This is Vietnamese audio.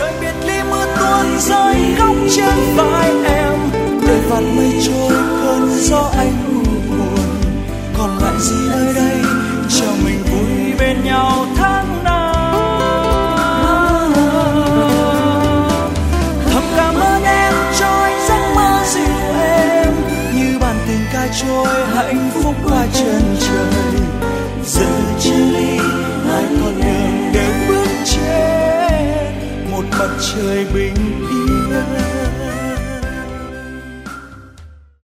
trời biệt ly mưa tuôn rơi khóc trên vai em, đời phạt mây trôi cơn gió anh u buồn, còn lại gì nơi đây cho mình vui bên nhau tháng năm. Thầm cảm ơn em cho anh giấc mơ dịu êm, như bàn tình ca trôi hạnh phúc qua chân trời. Giờ chia ly hai con đường đều bước trên một mặt trời bình